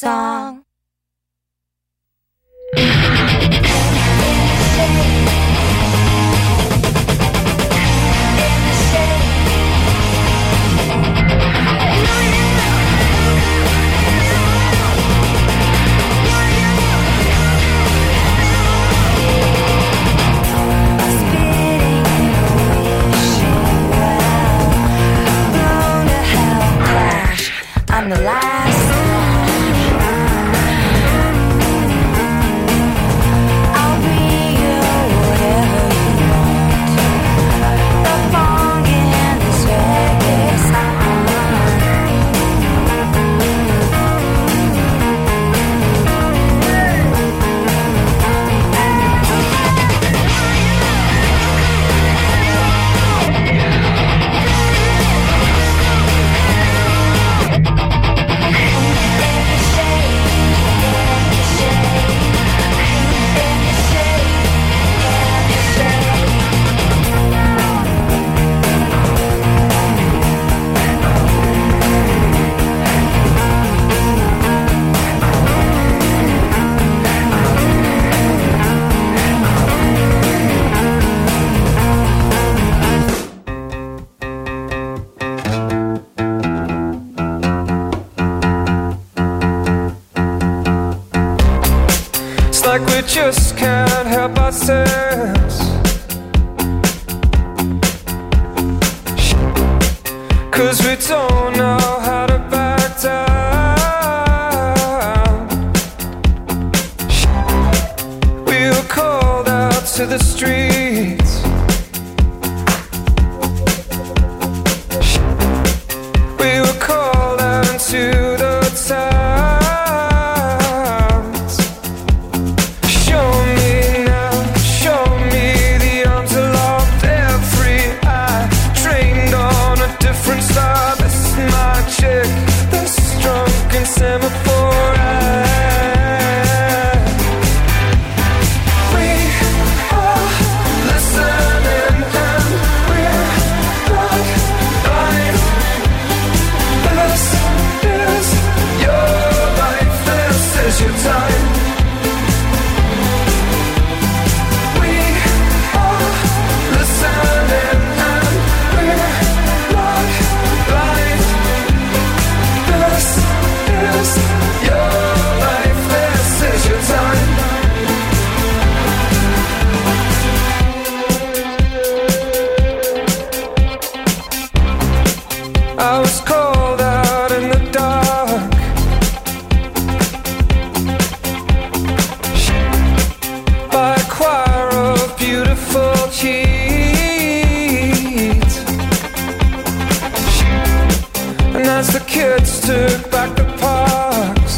song. I'm the last I'll be whatever you want. The funk in this reggae song. Like we just can't help ourselves, 'cause we don't know how to back down. We were called out to the streets, we were called out into the town. I was called out in the dark, by a choir of beautiful heat. And as the kids took back the parks,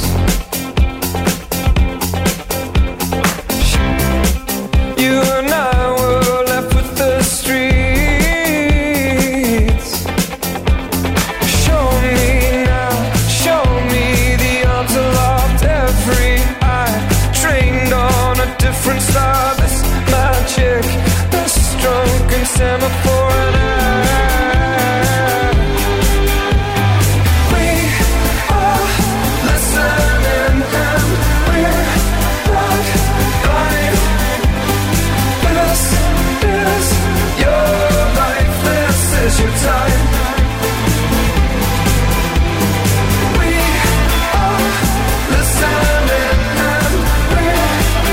you and I were left with the streets. Different star, this magic, this drunken semaphore and we are listening and we're not blind. This is your life, this is your time. We are listening and we're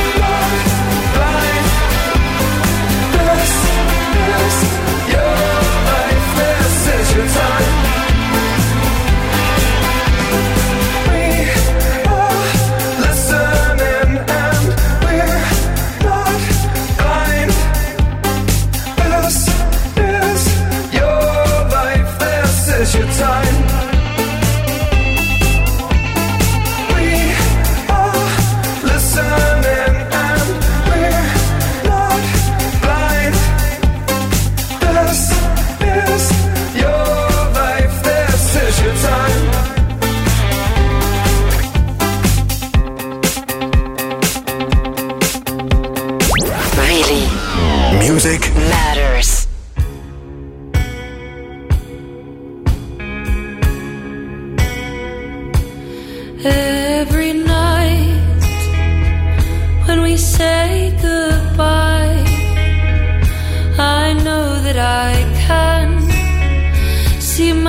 Music matters. Every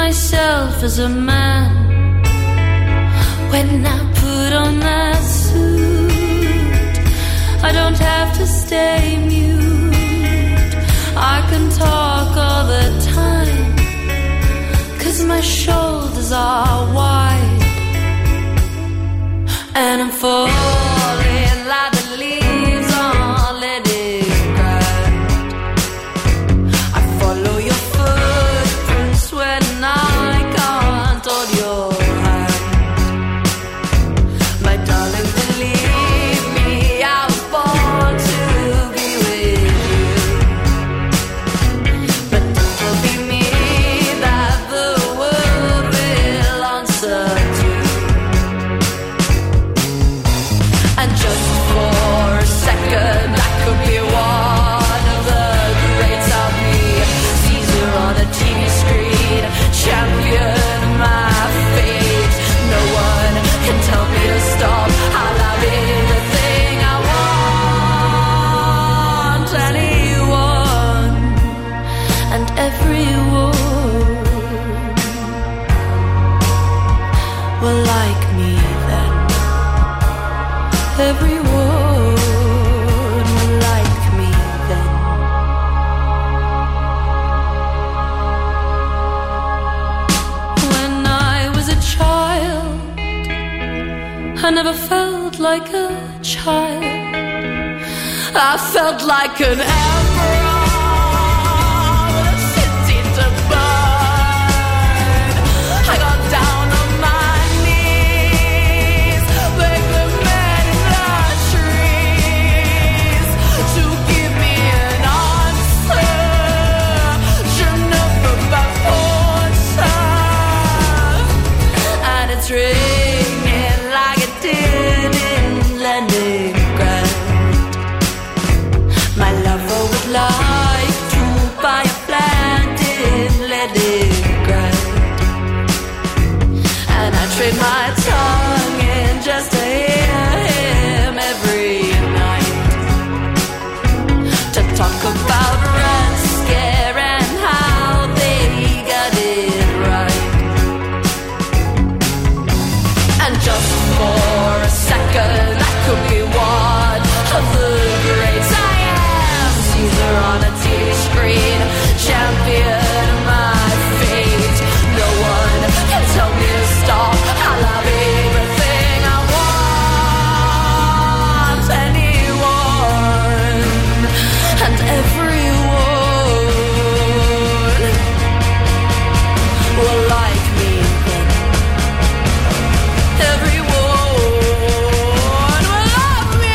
myself as a man when I put on that suit. I don't have to stay mute. I can talk all the time, 'cause my shoulders are wide, and I'm falling like the leaves on letting grind. I follow your footprints when I can't hold your hand. My darling, believe me, I was born to be with you. But don't be me that the world will answer to. And just for a second, I could be one of the greats. I'll be Caesar on a TV screen, champion of my fate. No one can tell me to stop. I'll have everything I want. Anyone and everyone will like me then. Everyone will like me then. When I was a child, I never felt like a child. I felt like an emperor with a city to burn. I got down on my knees, begged the men in the trees to give me an answer. Je ne peux pas penser. And it's ringing like it did in Leningrad. My lover would like to buy a flat in Leningrad, and I trade my tongue in just to hear him every night, to talk about Red Scare and how they got it right. And just for a second, I could be one of the greats. I am Caesar on a TV screen, champion of my fate. No one can tell me to stop. I'll have everything I want. Anyone and everyone will like me then. Everyone will love me.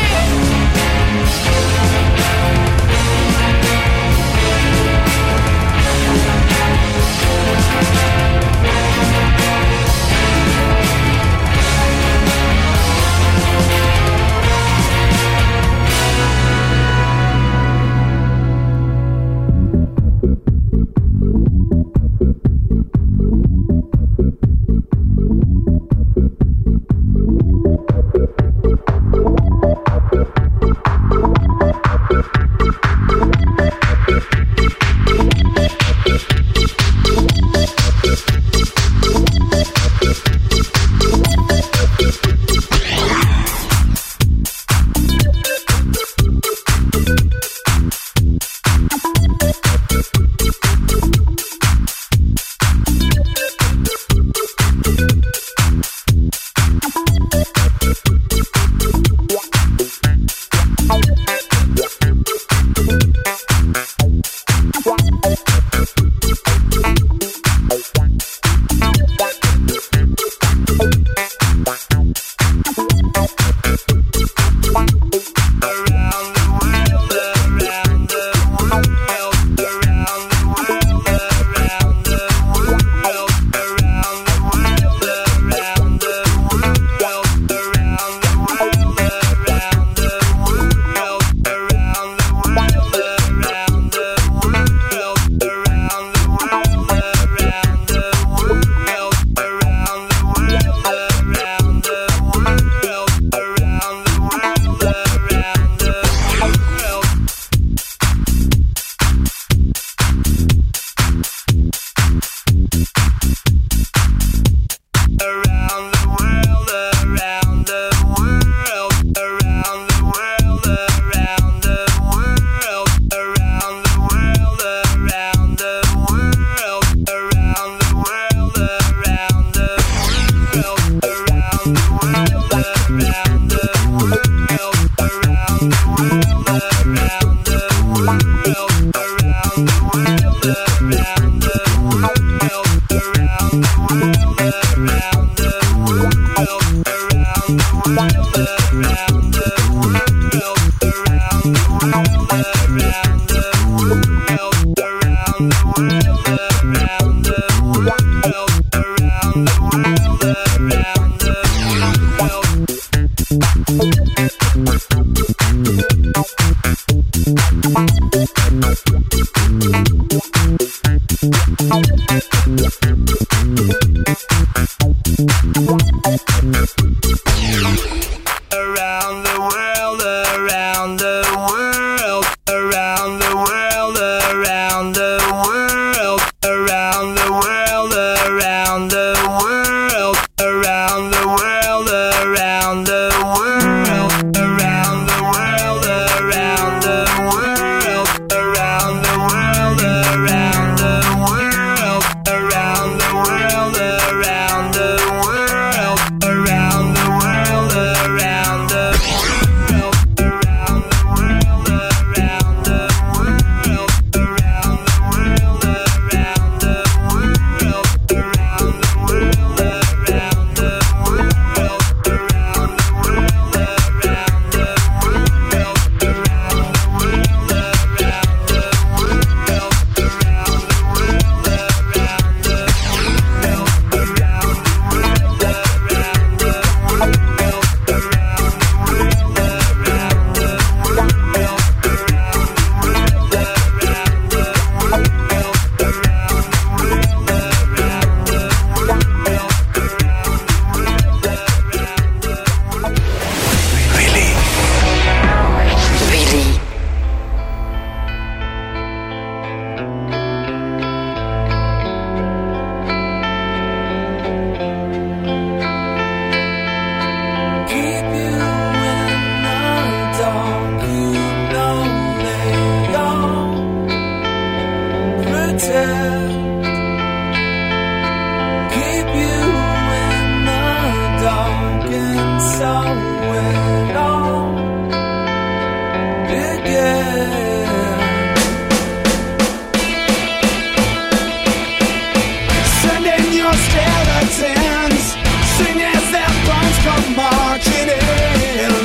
skeletons sing as their bones come marching in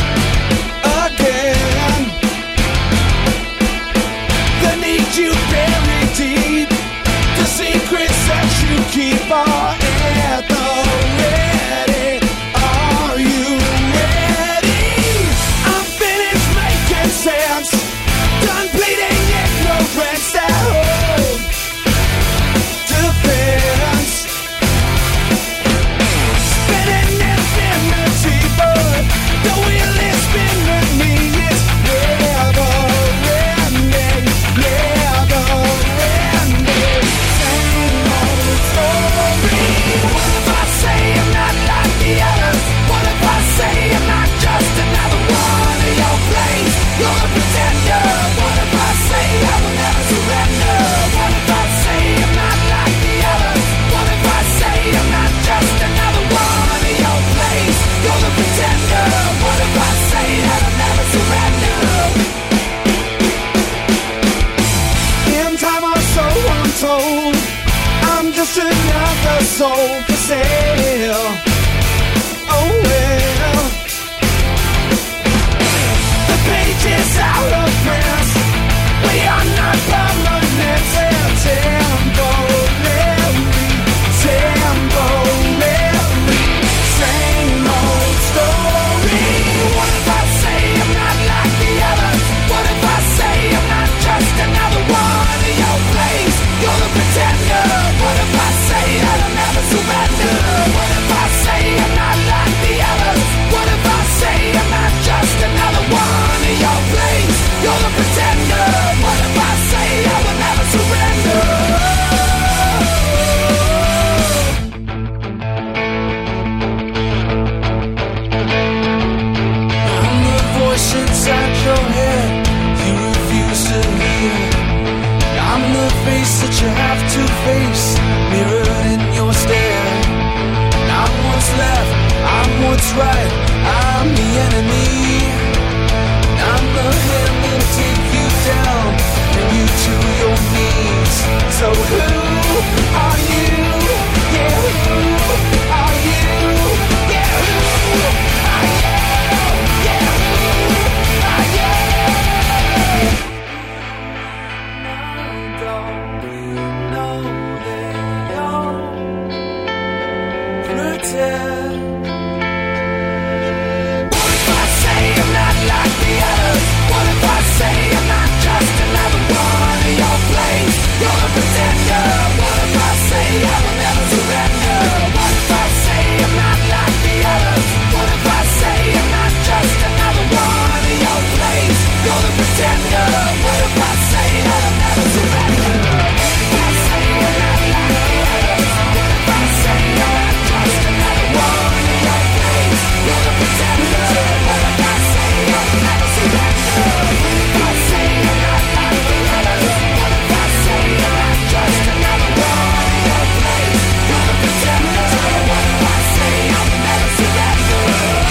again. They need you buried deep, the secrets that you keep are at the ready. Are you ready? I'm finished making sense, done bleeding ignorance that hold defense. Spinning infinity, but the wheel is spinning me. It's never ending, never ending. Same old story. What if I say I'm not like the others? What if I say I'm not just another one of your plays? You're a pretender. What if I say I will never surrender? What if I say I'm not like the others? What if I say I'm not just another one of your plays? You're the pretender. What if I say that I'll never surrender? In time or so untold, I'm just another soul for sale. Oh well, the page is out of print. We are not permanent. Temporary, same old story. What if I say I'm not like the others? What if I say I'm not just another one of your plays? You're the pretender. What if I say that I'll never surrender? What if I say I'm not like the others? What if I say I'm not just another one of your plays? You're the pretender. What if I say I will never surrender? I'm the voice inside your head you refuse to hear. I'm the face that you have to face, mirrored in your stare. I'm what's left, I'm what's right, I'm the enemy. I'm the hand that'll take you down, bring you to your knees. So who are you? Yeah, who are you? Yeah, who are you? Yeah, who are you? Don't you know that you're pretend? What if I say I'm not like the others? What if I say I'm not just another one of your plays? You're a pretender. What if I say I will never surrender? What if I say I'm not like the others? What if I say I'm not just another one of your plays? You're the pretender. What if I say that I'll never surrender? What if I say I'm not like the others? What if I say I'm not just another one of your plays? You're the pretender. What if I say I will never surrender? What if I say I'm not like the others? What if I say I'm not just another one of your plays? You're the pretender. What if I say I will never surrender?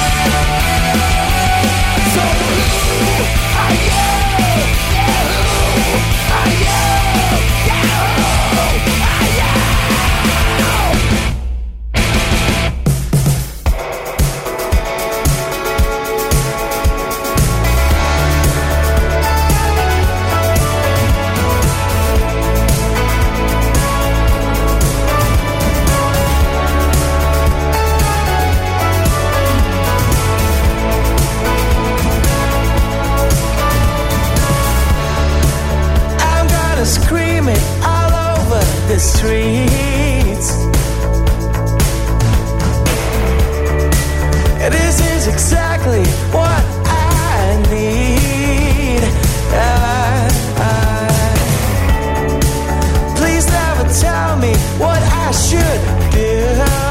So who are you? Yeah, who are you? Yeah, who are you? I'm gonna scream it all over the streets. This is exactly what I need. Please never tell me what I should do.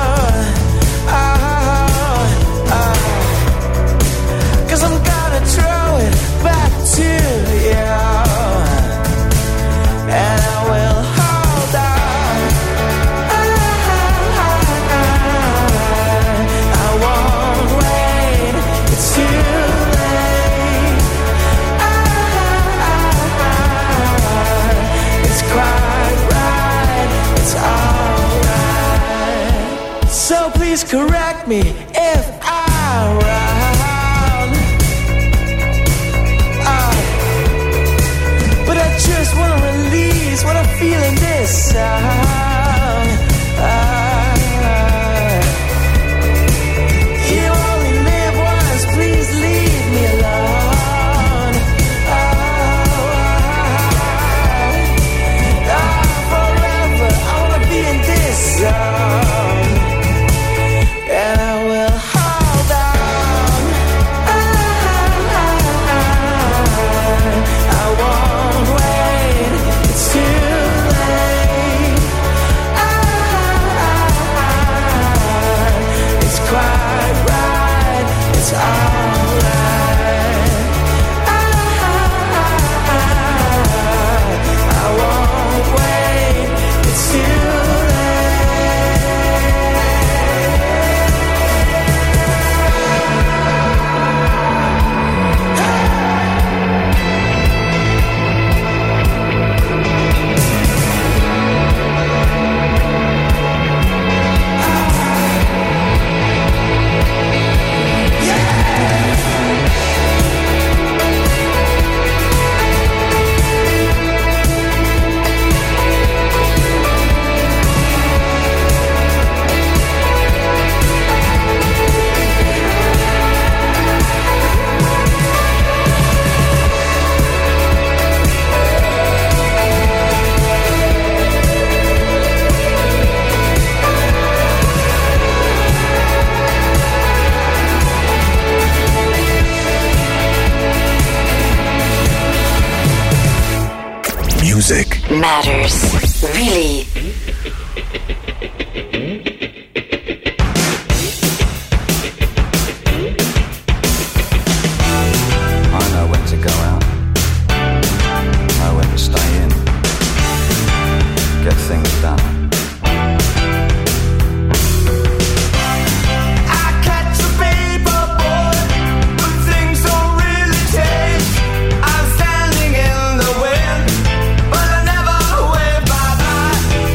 Cause I'm gonna throw it back to you, and I will hold on. I won't wait, it's too late. It's quite right, it's alright. So please correct me if I'm wrong. But I just wanna release what I feel in this song. You only live once, please leave me alone. Forever, I wanna be in this song. And I will hold on. I won't wait, it's too late. It's quite right, it's alright. I won't wait, it's too late. Music matters. Really. I know when to go out, know when to stay in, get things done. I'm standing in the wind, but I never wave bye-bye.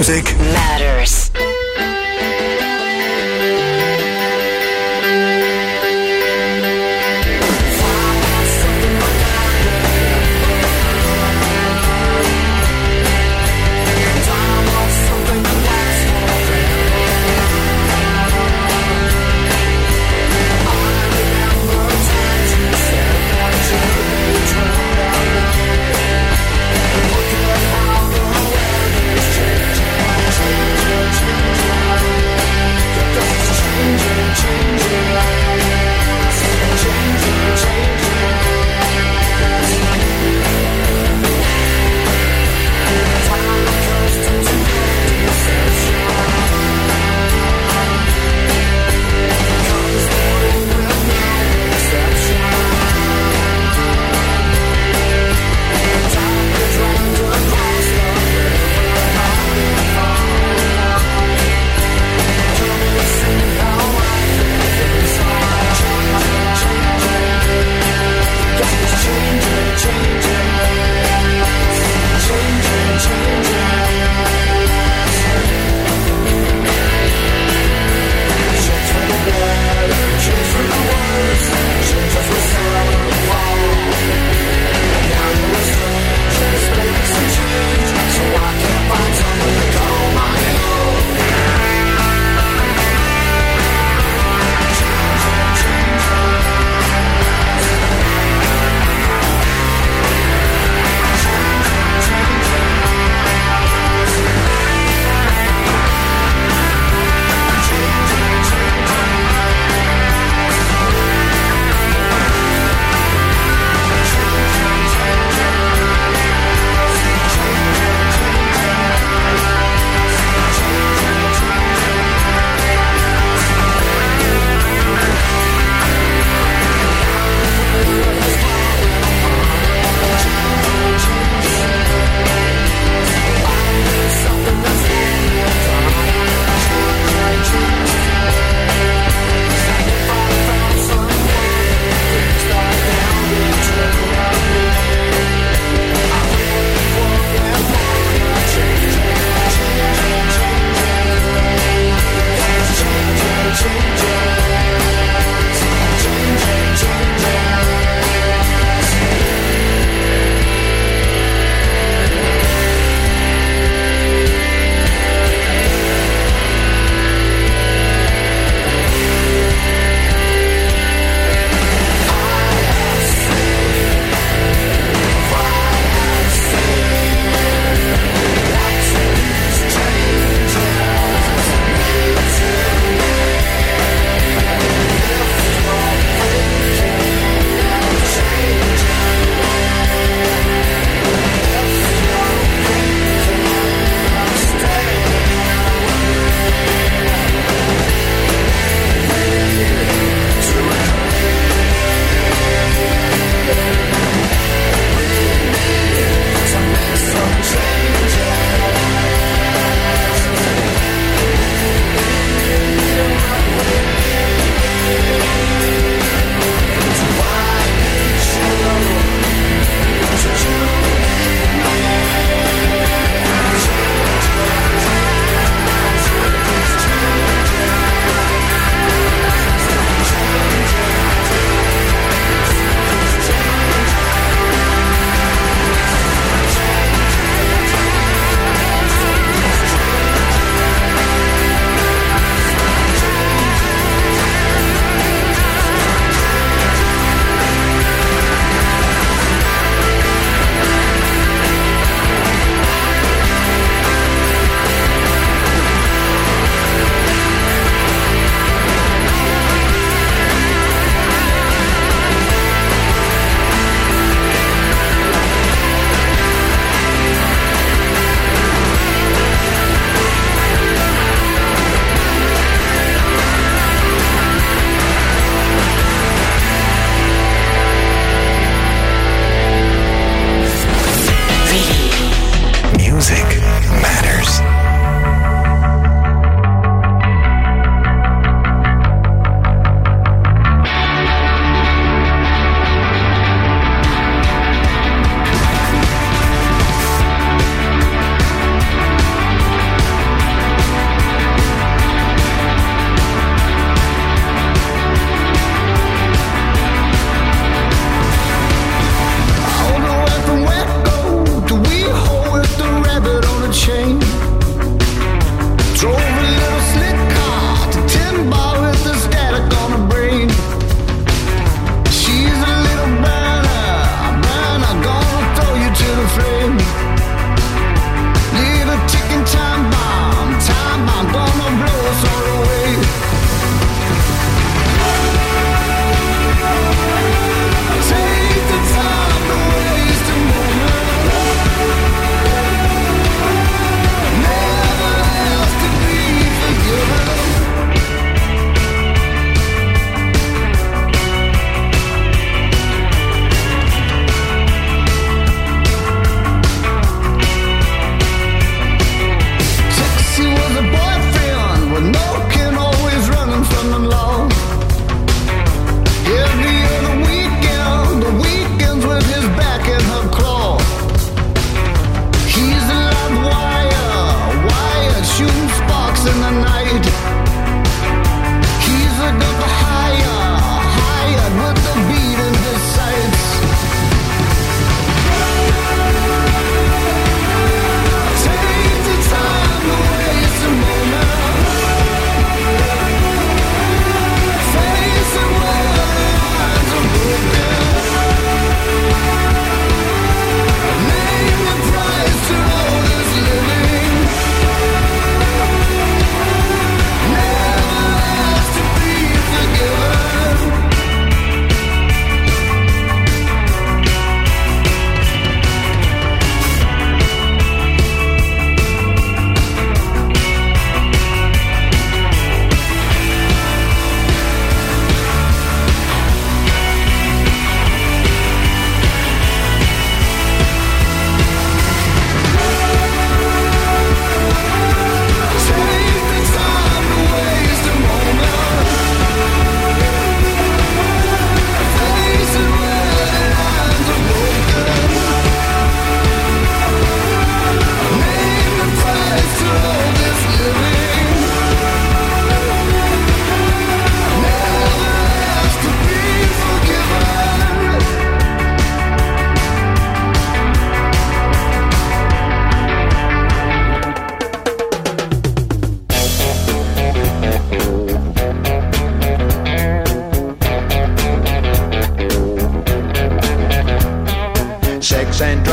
Music matters. Look at how the world is changing.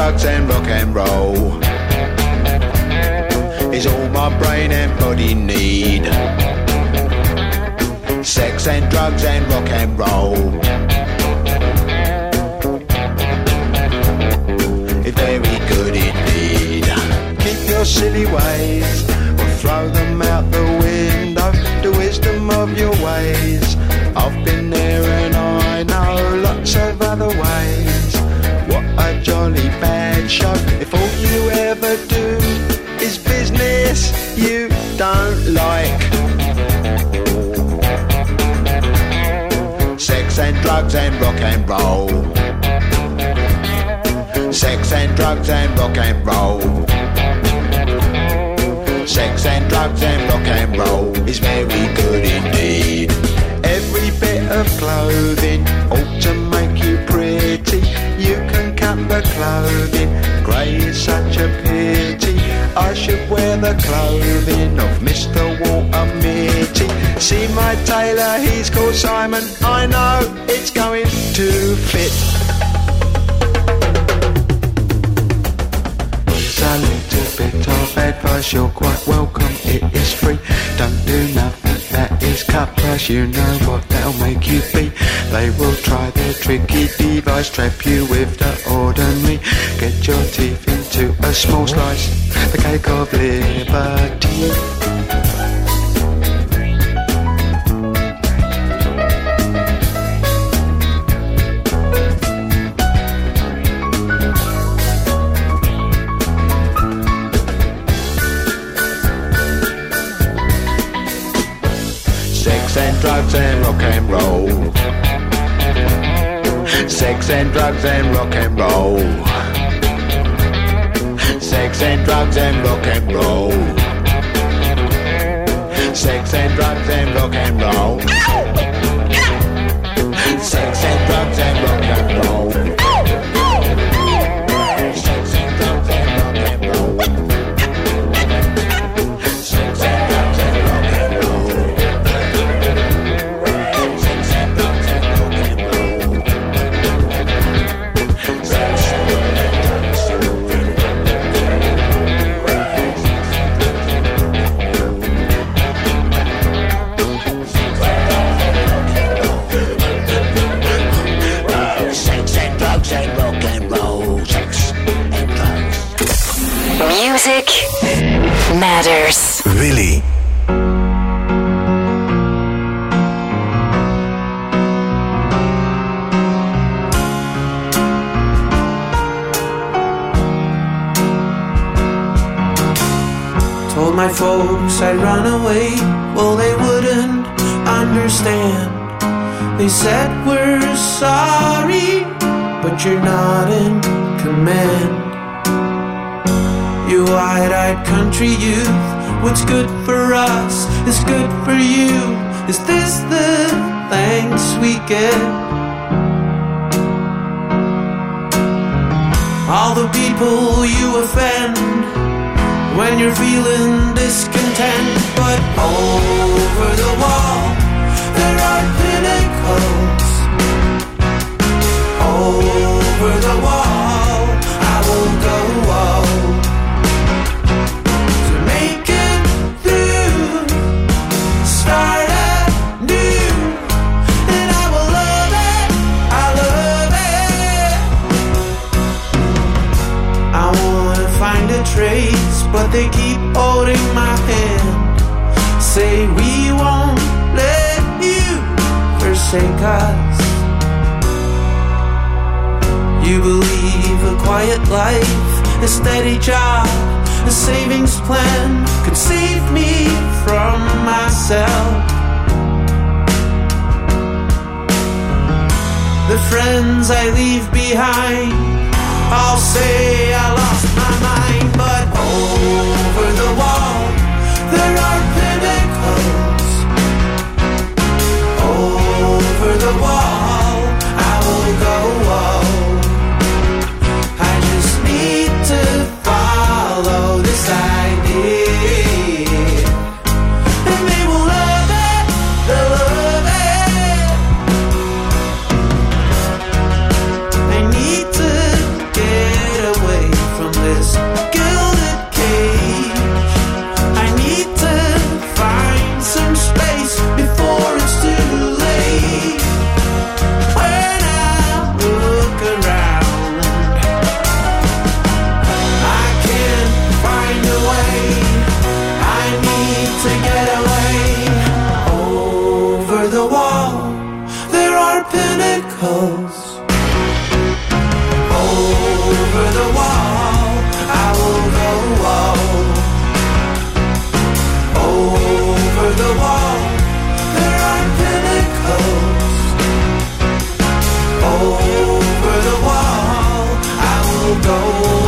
drugs and rock and roll is all my brain and body need. Sex and drugs and rock and roll is very good indeed. Keep your silly ways or throw them out the window. The wisdom of your ways, I've been there and I know lots of other ways. What a jolly bad show if all you ever do is business you don't like. Sex and drugs and rock and roll. Sex and drugs and rock and roll. Sex and drugs and rock and roll is very good indeed. Every bit of clothing ought to make you pretty. You can cut the clothing, grey is such a pity. I should wear the clothing of Mr. Walter Mitty. See my tailor, he's called Simon. I know it's going to fit. Here's a little bit of advice, you're quite welcome, it is free. Don't do nothing that is cut price, you know what that'll make you be. They will try their tricky device, trap you with the ordinary. Get your teeth into a small slice, the cake of liberty. Sex and drugs and rock and roll. Sex and drugs and rock and roll. Sex and drugs and rock and roll. Sex and drugs and rock and roll. Sex and drugs and rock and roll. Sex and drugs and rock and roll. Sex and drugs and rock and roll. Sex and drugs and rock and roll. Music matters. Really. Told my folks I'd run away, well they wouldn't understand. They said we're sorry, but you're not in command. You wide-eyed country youth, what's good for us is good for you. Is this the thanks we get? All the people you offend when you're feeling discontent. But over the wall there are pinnacles. Over the wall I will go to make it through. Start anew, and I will love it. I love it. I wanna find a trace, but they keep holding my hand. Say we won't let you forsake us. You believe a quiet life, a steady job, a savings plan could save me from myself. The friends I leave behind, I'll say I lost my mind. But over the wall there are pinnacles. Over the wall I will go. I just need to follow this idea, and they will love it, they'll love it. I need to get away. pinnacles. Over the wall, I will go. Over the wall, there are pinnacles. Over the wall, I will go.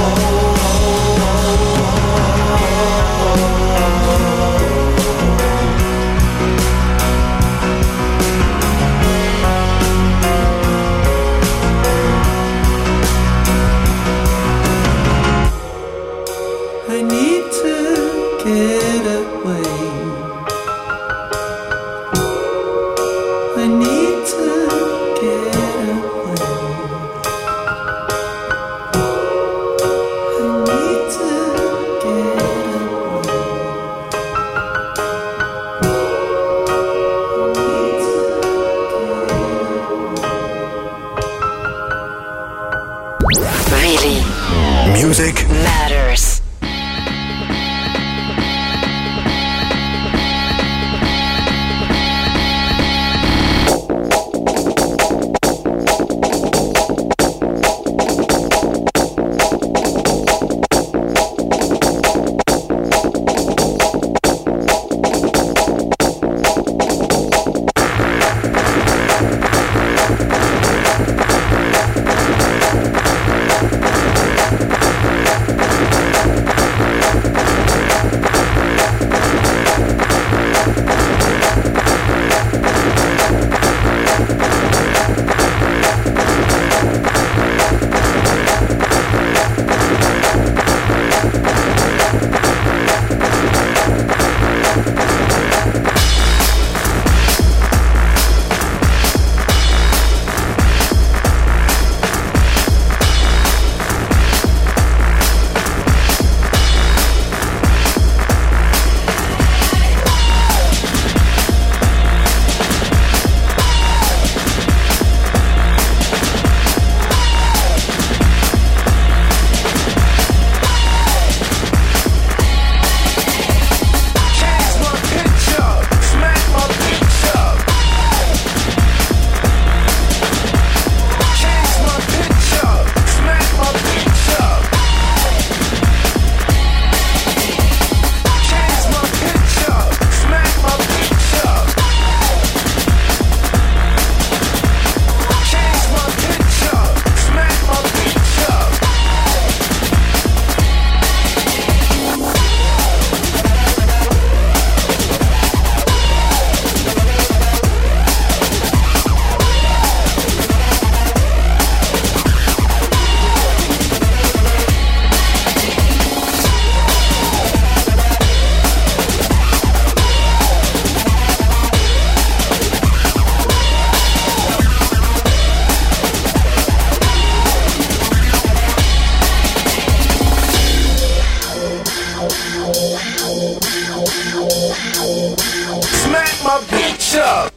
I need to get away. I need to get away. I need to get away. Really Music matters. Smack my bitch up.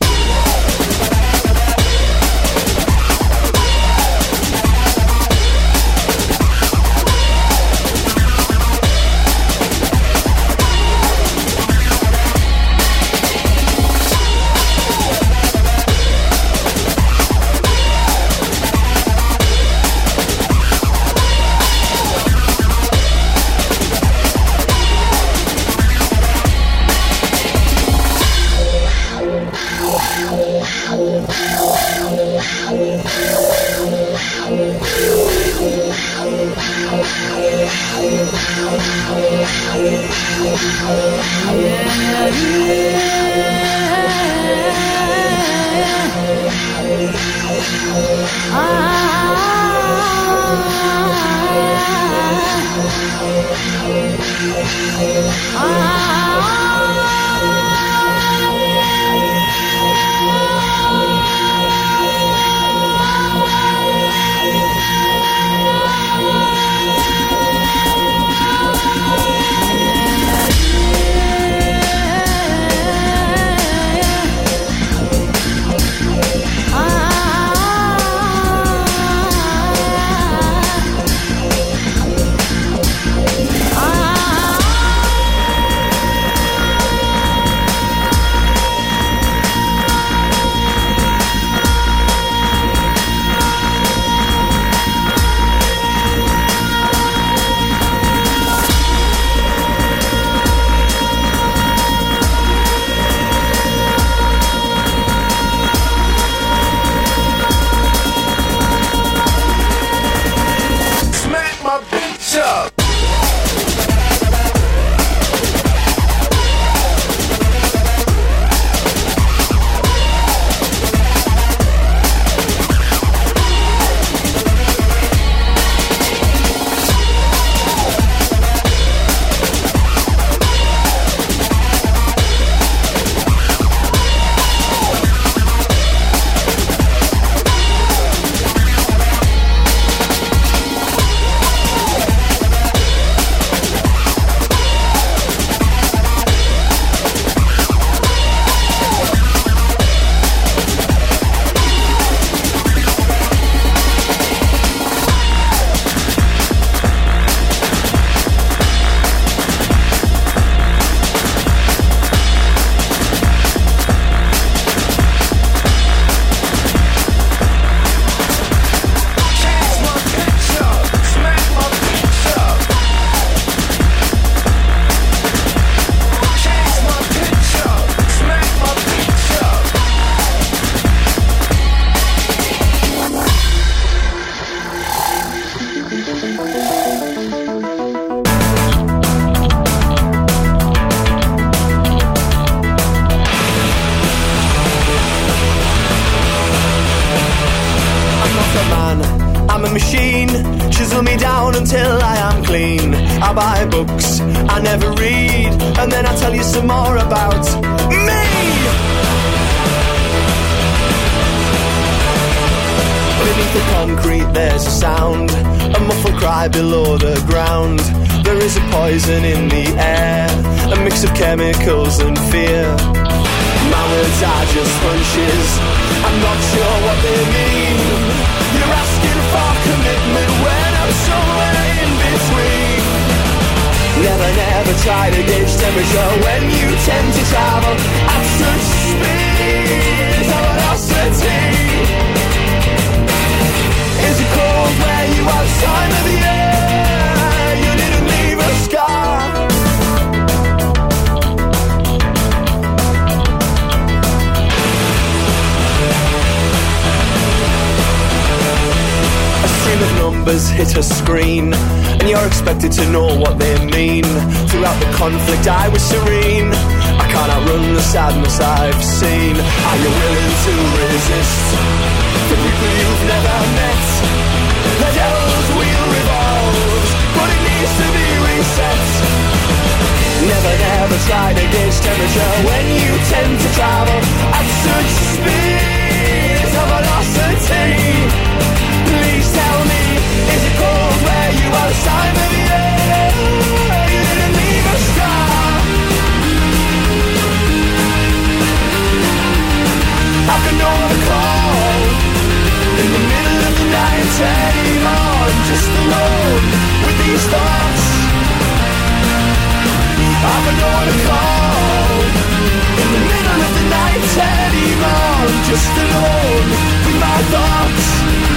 the machine, chisel me down until I am clean. I buy books I never read, and then I tell you some more about me. Beneath the concrete there's a sound, a muffled cry below the ground. There is a poison in the air, a mix of chemicals and fear. My words are just hunches, I'm not sure what they mean. You're asking for commitment when I'm somewhere in between. Never try to gauge temperature when you tend to travel at such speed of velocity. Is it cold where you are this time of the year? You didn't leave a scar. A stream of numbers hit a screen, and you're expected to know what they mean. Throughout the conflict I was serene. I can't outrun the sadness I've seen. Are you willing to resist the people you've never met? The devil's wheel revolves, but it needs to be reset. Never try to gauge temperature when you tend to travel at such speed of velocity. Please tell me, is it cold where you are this time of year? You didn't leave a scar. I can know the call in the middle of the night, turning on, just alone with these thoughts. I can know the call in the middle of the night, turning on, just alone with my thoughts.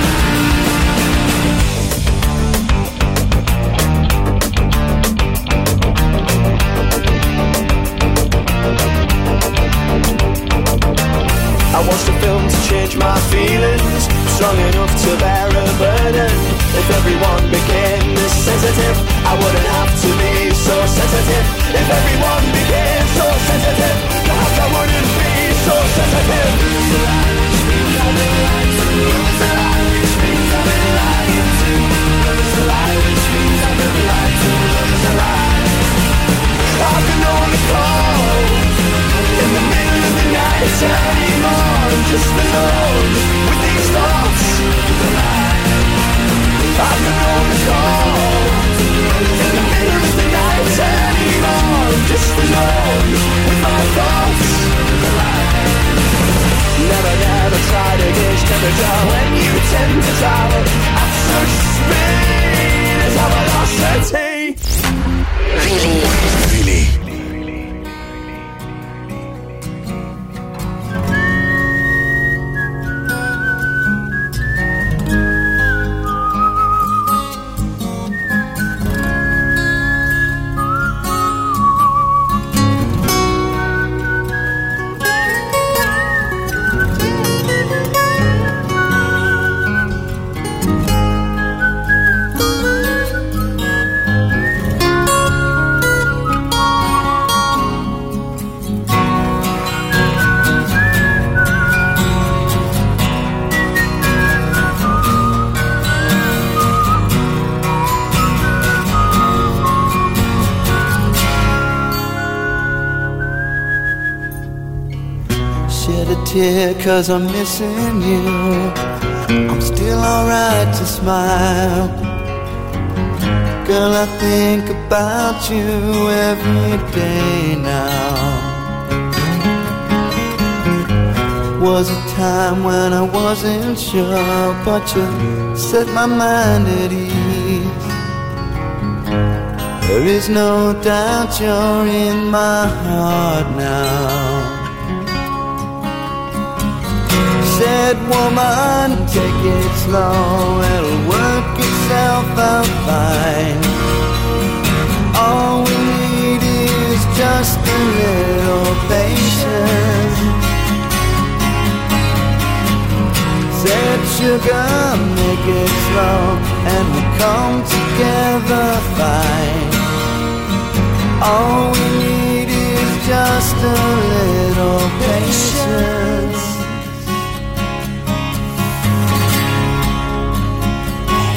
I watched a film to change my feelings, strong enough to bear a burden. If everyone became this sensitive, I wouldn't have to be so sensitive. If everyone became so sensitive, perhaps I wouldn't be so sensitive. Lose the lie, which means I've been lied to. Lose the lie, which means I've been lying to. Lose the lie, which means I've been lied to. Lose the lie. I can only call in the middle of the night, turning on, just alone with these thoughts. I can only call in the middle of the night, turning on, just alone with my thoughts. Never try to gauge temperature when you tend to travel at such speed as a velocity. Really. Tear 'cause I'm missing you. I'm still alright to smile. Girl, I think about you every day now. Was a time when I wasn't sure, but you set my mind at ease. There is no doubt you're in my heart now. Said woman, take it slow, it'll work itself out fine. All we need is just a little patience. Said sugar, make it slow, and we'll come together fine. All we need is just a little patience.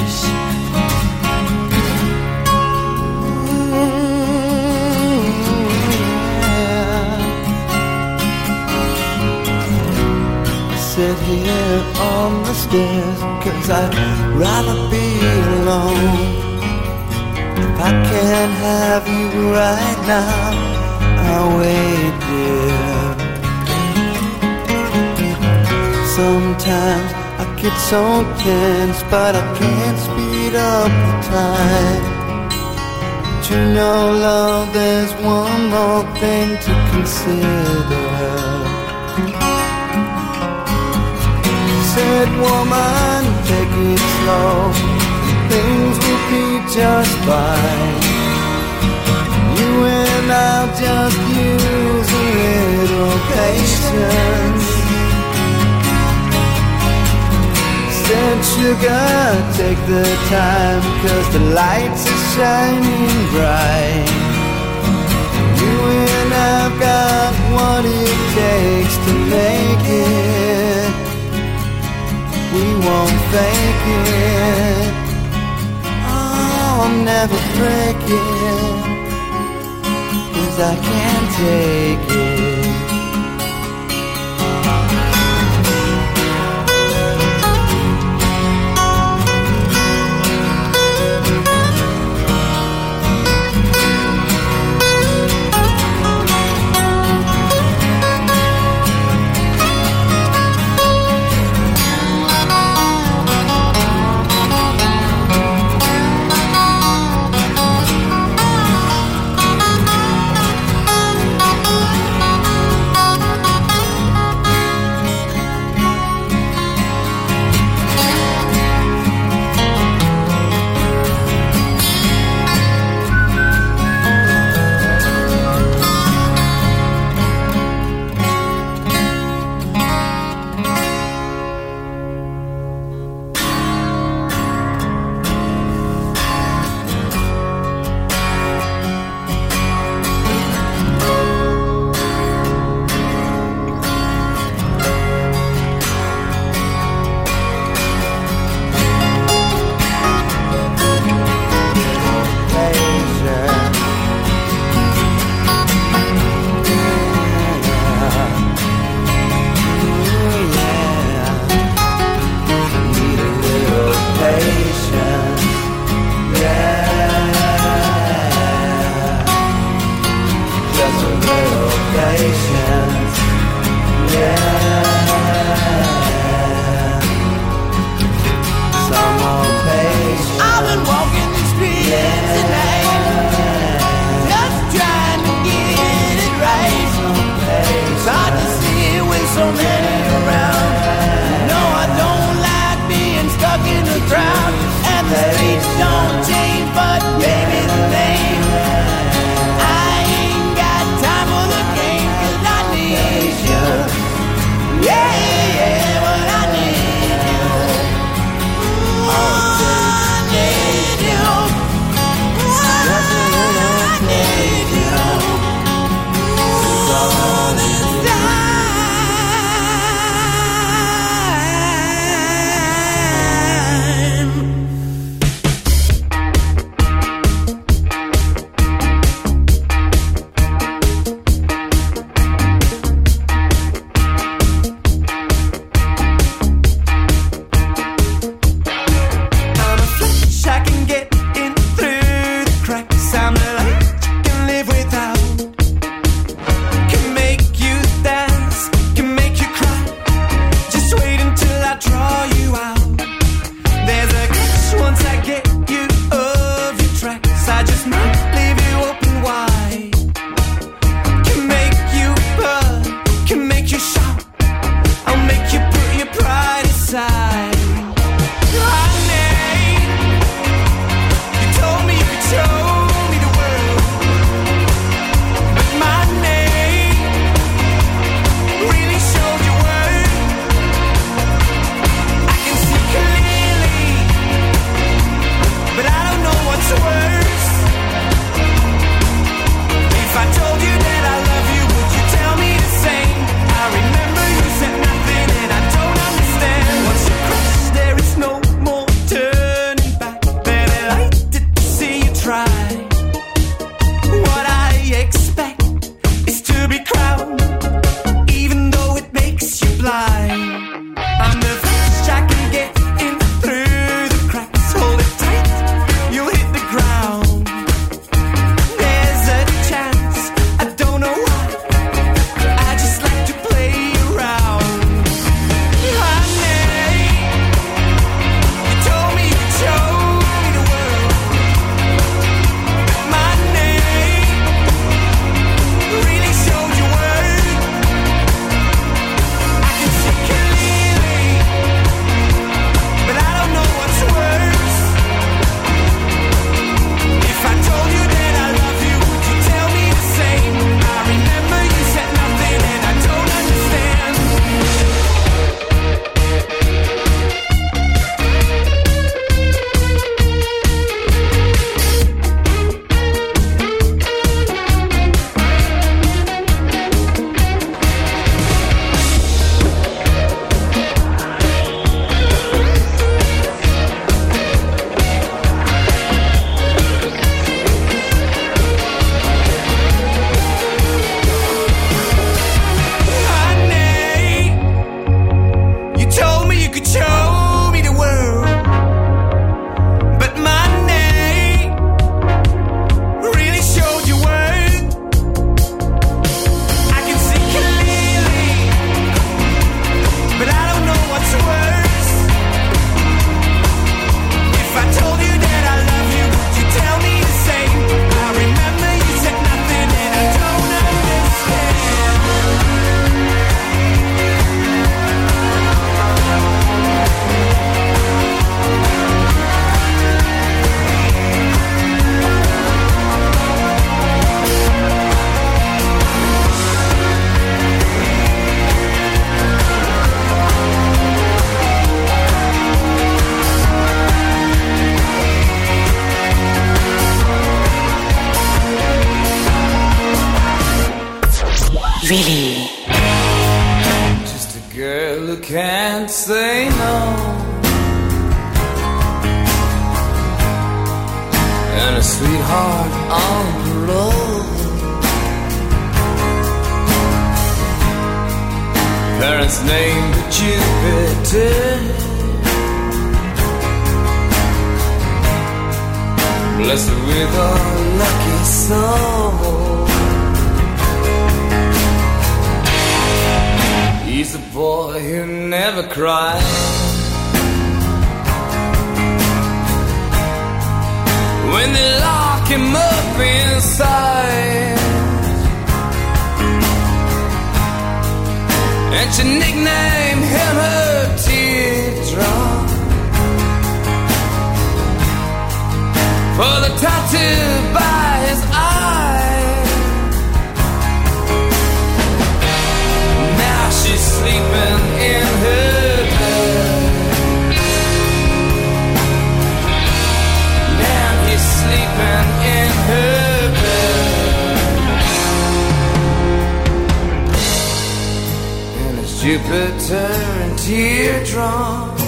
here on the stairs, 'cause I'd rather be alone. If I can't have you right now, I'll wait, dear. Sometimes I get so tense, but I can't speed up the time. But you know, love, there's one more thing to consider. Said, woman, take it slow, things will be just fine. You and I'll just use a little patience. Said, sugar, take the time, 'cause the lights are shining bright. You and I've got what it takes to make it. We won't fake it. Oh, I'll never break it, 'cause I can't take it. What's could show me the world, but my name really showed your worth. I can see clearly, but I don't know what's worse. If I told you that I love you, would you tell me the same? I remember you said nothing and I don't understand. Really? Just a girl who can't say no, and a sweetheart on the road. Parents named Jupiter, blessed with a lucky soul. He's a boy who never cried, when they lock him up inside, and you nickname him her teardrop, for the tattoo by his eye. She's sleeping in her bed, now he's sleeping in her bed, and it's Jupiter and teardrop,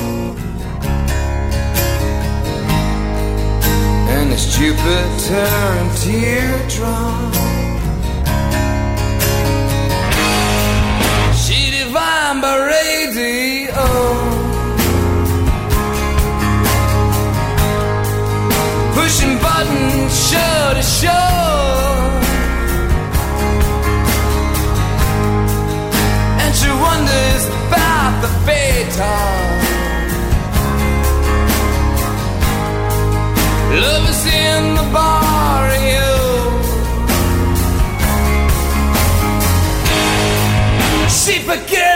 and it's Jupiter and teardrop. By radio, pushing buttons show to show, and she wonders about the fatal lovers in the barrio. She forgets